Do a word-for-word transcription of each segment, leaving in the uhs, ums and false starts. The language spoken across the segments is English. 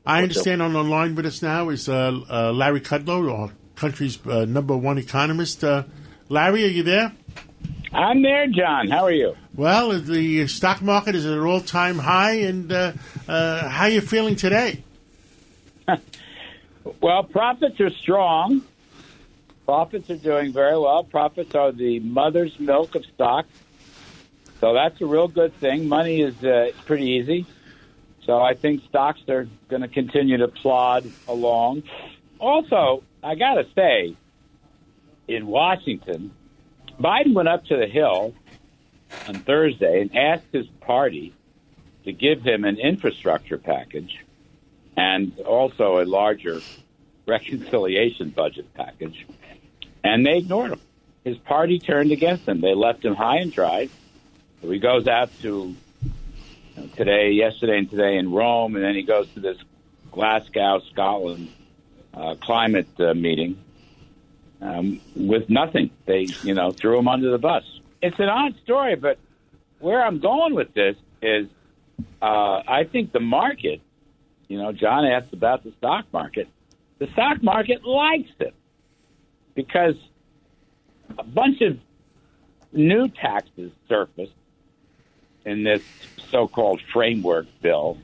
I understand on the line with us now is uh, uh, Larry Kudlow, our country's uh, number one economist. Uh, Larry, are you there? I'm there, John. How are you? Well, the stock market is at an all-time high, and uh, uh, how are you feeling today? Well, profits are strong. Profits are doing very well. Profits are the mother's milk of stocks. So that's a real good thing. Money is uh, pretty easy. So I think stocks are going to continue to plod along. Also, I got to say, in Washington, Biden went up to the Hill on Thursday and asked his party to give him an infrastructure package and also a larger reconciliation budget package. And they ignored him. His party turned against him. They left him high and dry. So he goes out to you know, today, yesterday, and today in Rome, and then he goes to this Glasgow, Scotland uh, climate uh, meeting um, with nothing. They, you know, threw him under the bus. It's an odd story, but where I'm going with this is uh, I think the market, you know, John asked about the stock market. The stock market likes it because a bunch of new taxes surfaced in this so-called framework bill,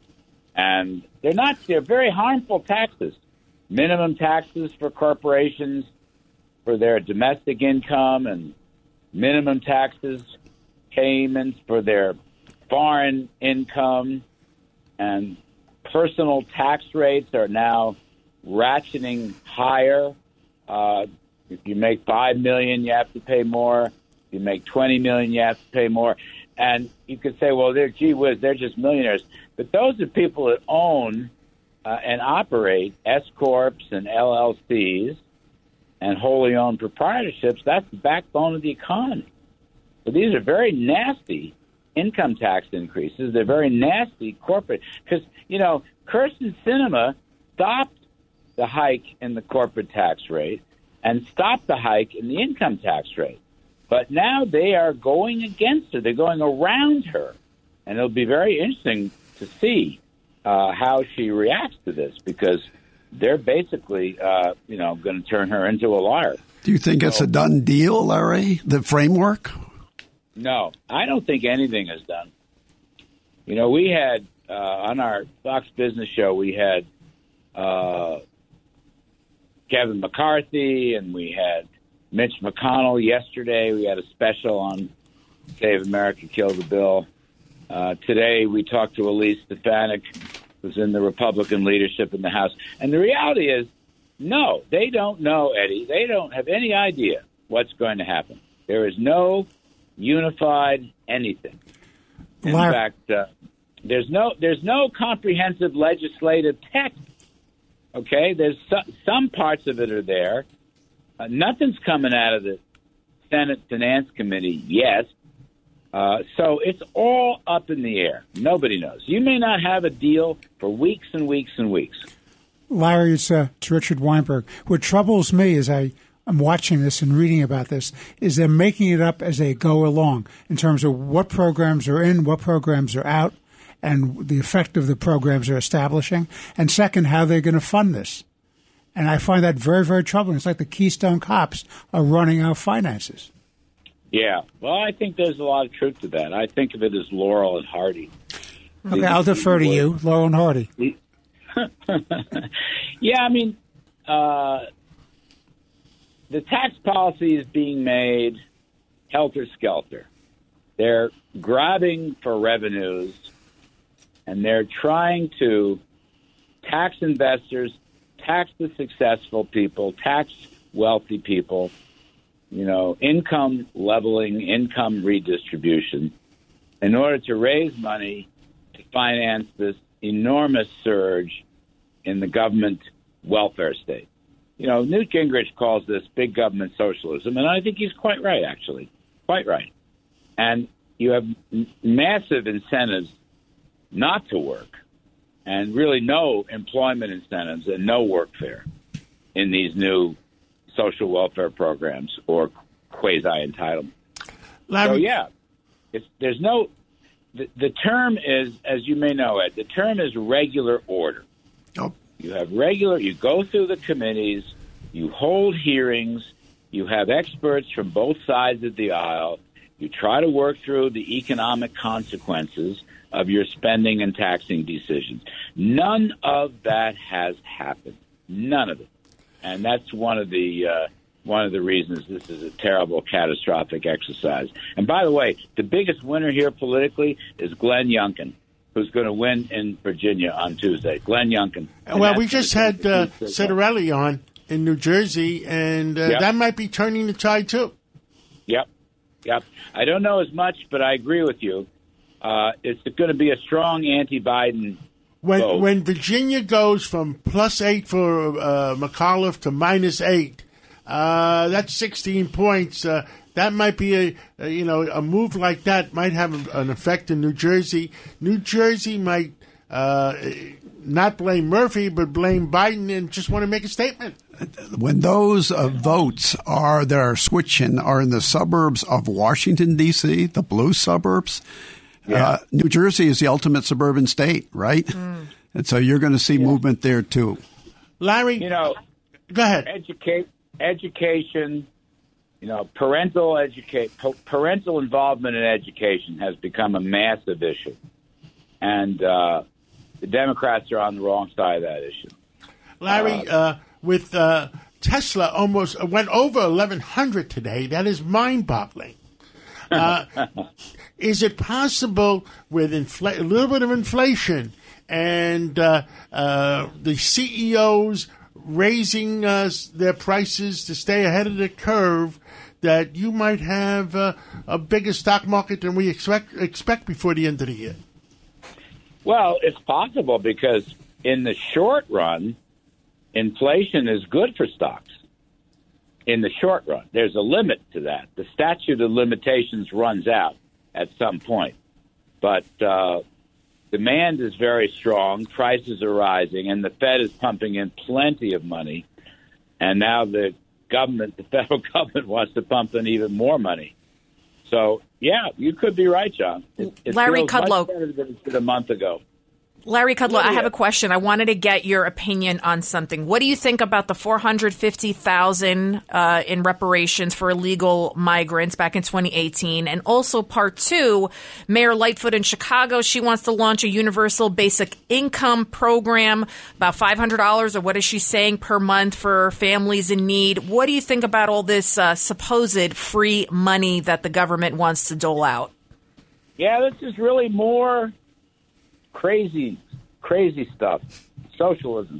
and they're not, they're very harmful taxes. Minimum taxes for corporations for their domestic income and minimum taxes payments for their foreign income, and personal tax rates are now ratcheting higher. Uh, if you make five million dollars, you have to pay more. If you make twenty million dollars, you have to pay more. And you could say, well, they're, gee whiz, they're just millionaires. But those are people that own uh, and operate S-corps and L L Cs and wholly owned proprietorships. That's the backbone of the economy. So these are very nasty income tax increases. They're very nasty corporate. Because, you know, Kirsten Sinema stopped the hike in the corporate tax rate and stopped the hike in the income tax rate. But now they are going against her. They're going around her. And it'll be very interesting to see uh, how she reacts to this, because they're basically, uh, you know, going to turn her into a liar. Do you think so, it's a done deal, Larry, the framework? No, I don't think anything is done. You know, we had, uh, on our Fox Business Show, we had uh, Kevin McCarthy, and we had Mitch McConnell yesterday. We had a special on Save America, Kill the Bill. Uh, today we talked to Elise Stefanik, who's in the Republican leadership in the House. And the reality is, no, they don't know, Eddie. They don't have any idea what's going to happen. There is no unified anything. In Larry. fact, uh, there's no there's no comprehensive legislative text. Okay, there's so, some parts of it are there. Uh, nothing's coming out of the Senate Finance Committee yet. Uh, so it's all up in the air. Nobody knows. You may not have a deal for weeks and weeks and weeks. Larry, it's, uh, it's Richard Weinberg. What troubles me as I I'm watching this and reading about this is they're making it up as they go along in terms of what programs are in, what programs are out, and the effect of the programs they're establishing. And second, how they're going to fund this. And I find that very, very troubling. It's like the Keystone Cops are running our finances. Yeah. Well, I think there's a lot of truth to that. I think of it as Laurel and Hardy. Okay, I'll defer to you, Laurel and Hardy. Yeah, I mean, uh, the tax policy is being made helter-skelter. They're grabbing for revenues, and they're trying to tax investors, tax the successful people, tax wealthy people, you know, income leveling, income redistribution, in order to raise money to finance this enormous surge in the government welfare state. You know, Newt Gingrich calls this big government socialism, and I think he's quite right, actually, quite right. And you have m- massive incentives not to work, and really no employment incentives and no workfare in these new social welfare programs or quasi-entitlement. So, yeah, it's, there's no the, – the term is, as you may know, Ed, the term is regular order. Yep. You have regular, you go through the committees, you hold hearings, you have experts from both sides of the aisle, you try to work through the economic consequences of your spending and taxing decisions. None of that has happened. None of it. And that's one of the uh, one of the reasons this is a terrible, catastrophic exercise. And by the way, the biggest winner here politically is Glenn Youngkin, who's going to win in Virginia on Tuesday. Glenn Youngkin. And well, we just had uh, Citarelli on in New Jersey, and uh, yep. that might be turning the tide, too. Yep. Yep. I don't know as much, but I agree with you. Uh, it's going to be a strong anti-Biden when vote. When Virginia goes from plus eight for uh, McAuliffe to minus eight, uh, that's sixteen points. Uh, that might be a, a you know a move like that might have an effect in New Jersey. New Jersey might uh, not blame Murphy, but blame Biden and just want to make a statement. When those uh, votes are that are switching are in the suburbs of Washington, D C, the blue suburbs, yeah. uh, New Jersey is the ultimate suburban state, right? Mm. And so you're going to see yeah. movement there, too. Larry, you know, go ahead. Educate, education, you know, parental educate, parental involvement in education has become a massive issue. And uh, the Democrats are on the wrong side of that issue. Larry, uh, uh, with uh, Tesla almost went over eleven hundred today. That is mind-boggling. Uh, is it possible with infl- a little bit of inflation and uh, uh, the C E Os raising uh, their prices to stay ahead of the curve that you might have uh, a bigger stock market than we expect expect before the end of the year? Well, it's possible because in the short run, inflation is good for stocks. In the short run, there's a limit to that. The statute of limitations runs out at some point. But uh, demand is very strong, prices are rising, and the Fed is pumping in plenty of money. And now the government, the federal government, wants to pump in even more money. So, yeah, you could be right, John. It, it Larry feels Kudlow. much better than it did a month ago. Larry Kudlow, I have a question. I wanted to get your opinion on something. What do you think about the four hundred fifty thousand dollars uh, in reparations for illegal migrants back in twenty eighteen? And also part two, Mayor Lightfoot in Chicago, she wants to launch a universal basic income program, about five hundred dollars, or what is she saying, per month for families in need. What do you think about all this uh, supposed free money that the government wants to dole out? Yeah, this is really more crazy, crazy stuff. Socialism.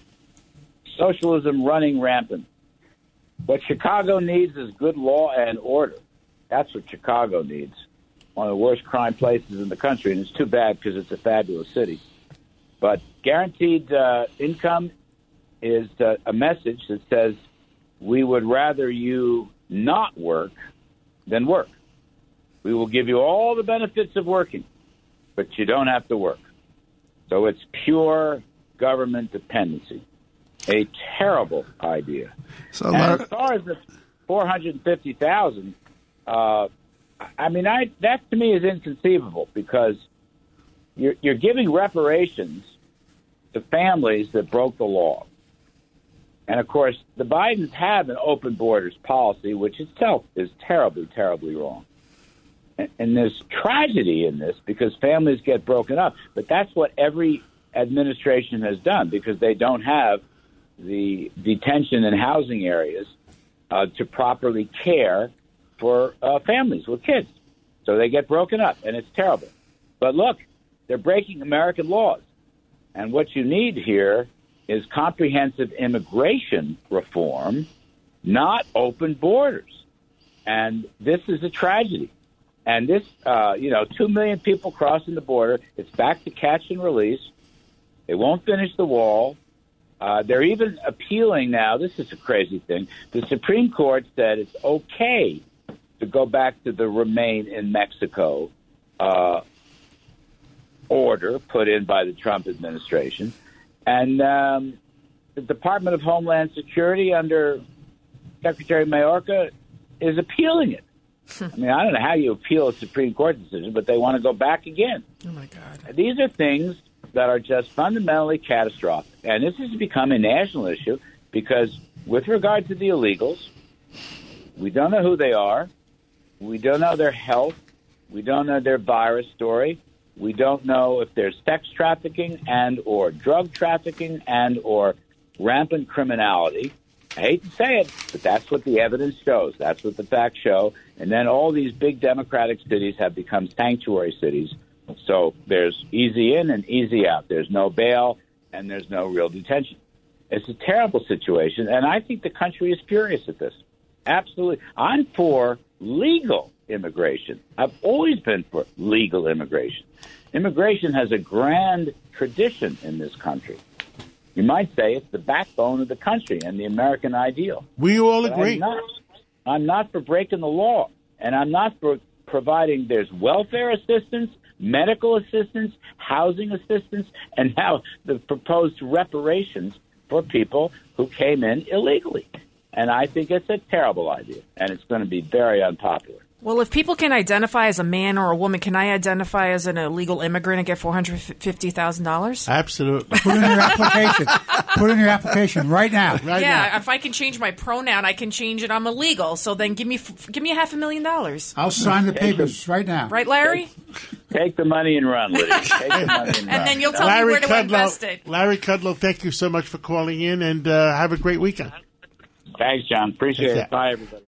Socialism running rampant. What Chicago needs is good law and order. That's what Chicago needs. One of the worst crime places in the country, and it's too bad because it's a fabulous city. But guaranteed uh, income is uh, a message that says we would rather you not work than work. We will give you all the benefits of working, but you don't have to work. So it's pure government dependency. A terrible idea. So, and as far as the four hundred fifty thousand dollars, uh, I mean, I, that to me is inconceivable because you're, you're giving reparations to families that broke the law. And, of course, the Bidens have an open borders policy, which itself is terribly, terribly wrong. And there's tragedy in this because families get broken up. But that's what every administration has done because they don't have the detention and housing areas uh, to properly care for uh, families with kids. So they get broken up, and it's terrible. But look, they're breaking American laws. And what you need here is comprehensive immigration reform, not open borders. And this is a tragedy. And this, uh, you know, two million people crossing the border. It's back to catch and release. They won't finish the wall. Uh, they're even appealing now. This is a crazy thing. The Supreme Court said it's okay to go back to the Remain in Mexico uh, order put in by the Trump administration. And um, the Department of Homeland Security under Secretary Mayorkas is appealing it. I mean, I don't know how you appeal a Supreme Court decision, but they want to go back again. Oh, my God. These are things that are just fundamentally catastrophic. And this has become a national issue because with regard to the illegals, we don't know who they are. We don't know their health. We don't know their virus story. We don't know if there's sex trafficking and or drug trafficking and or rampant criminality. I hate to say it, but that's what the evidence shows. That's what the facts show. And then all these big democratic cities have become sanctuary cities. So there's easy in and easy out. There's no bail and there's no real detention. It's a terrible situation, and I think the country is furious at this. Absolutely. I'm for legal immigration. I've always been for legal immigration. Immigration has a grand tradition in this country. You might say it's the backbone of the country and the American ideal. We all But agree. I'm not, I'm not for breaking the law, and I'm not for providing there's welfare assistance, medical assistance, housing assistance, and now the proposed reparations for people who came in illegally. And I think it's a terrible idea, and it's going to be very unpopular. Well, if people can identify as a man or a woman, can I identify as an illegal immigrant and get four hundred fifty thousand dollars? Absolutely. Put in your application. Put in your application right now. Right yeah, now. if I can change my pronoun, I can change it. I'm illegal, so then give me f- give me a half a million dollars. I'll sign the papers right now. Right, Larry? Take the money and run, Lydia. Take the money and run. And then you'll tell me Larry where to Kudlow, invest it. Larry Kudlow, thank you so much for calling in, and uh, have a great weekend. Thanks, John. Appreciate Take it. care. Bye, everybody.